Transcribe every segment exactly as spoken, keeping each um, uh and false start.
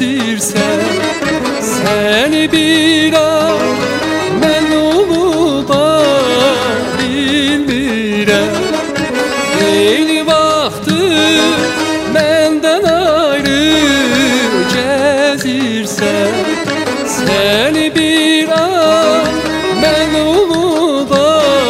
gezirsən, səni bir an mən unuda bilmirəm. Eyni vaxtı məndən ayrı gezirsən, səni bir an mən unuda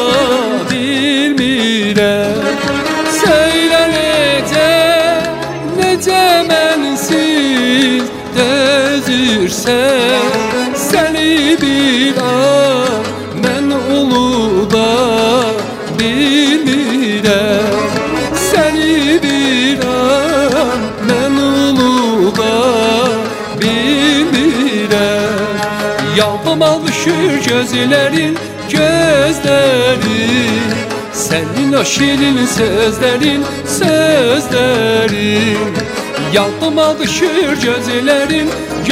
bilmirəm. Söylə necə, necə mənsiz dözürsən, səni bir an mən unuda bilmirəm. Səni bir an mən unuda bilmirəm. Yaldım alışır gözlərin, gözlərin, sənin o şirin sözlərin, sözlərin. Yaldım alışır gözlərin,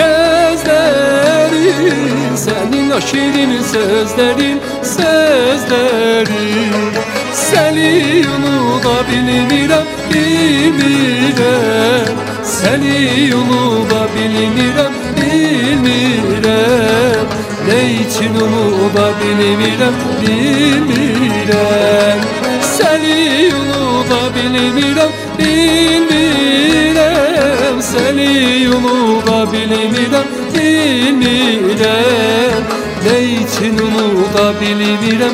gözlərin, sənin o şirin sözlərin, sözlərin. Səni unuda bilmirəm, bilmirəm. Səni unuda bilmirəm, bilmirəm. Ne için unuda bilmirəm, bilmirəm. Səni unuda bilmirəm, bilmirəm. Səni unuda bilmirəm, bilmirəm. Ne için unuda bilmirəm,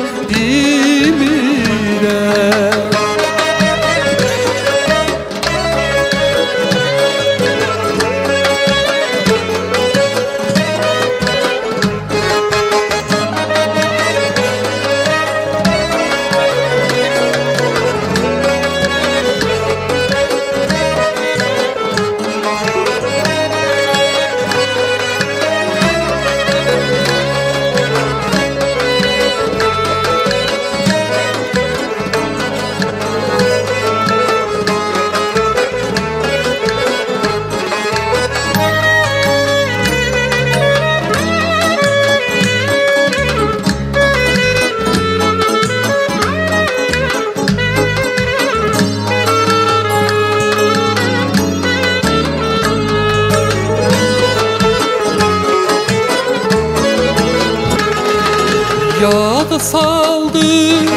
bilmirəm. Yada saldı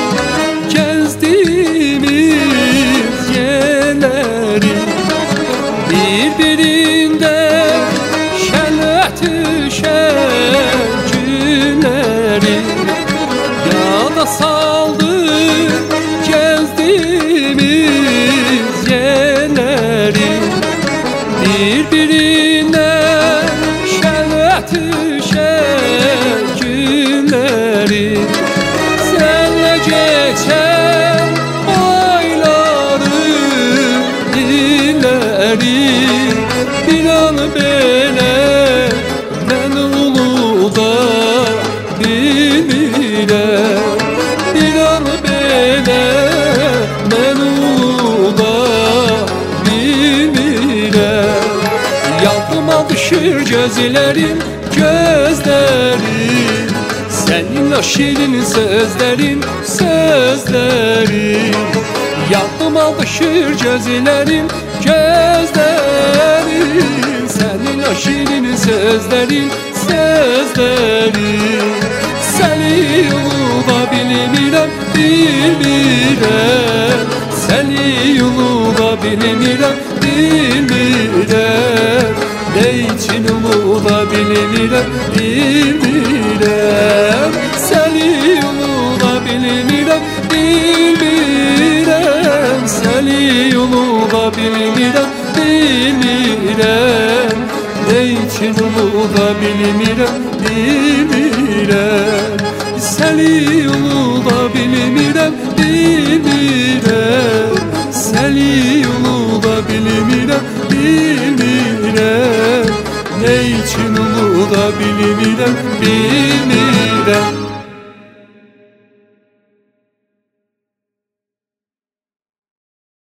gezdiğimiz yerleri, birbirinde şenlet düşen günleri. Yada saldı gezdiğimiz yerleri, birbirinde şenlet düşen günleri. Senle geçen ayları, illeri, bir an belə mən unuda bilmirəm. Bir an belə mən unuda bilmirəm. Yandıma düşür gözlərim, gözlərim, sənin o şirin sözlərin, sözlərin. Yandıma düşür gözlərim, gözlərin, sənin o şirin sözlərin, sözlərin. Səni unuda bilmirəm, bilmirəm. Səni unuda bilmirəm, bilmirəm. Ne için unuda bilmirəm, bilmirəm. Səni unuda bilmirəm, bilmirəm. Səni unuda bilmirəm, bilmirəm. Ne için unuda bilmirəm, bilmirəm. Səni unuda bilmirəm, bilmirəm. Səni unuda bilmirəm, bilmirəm. Ne için unuda bilmirəm, bilmirəm.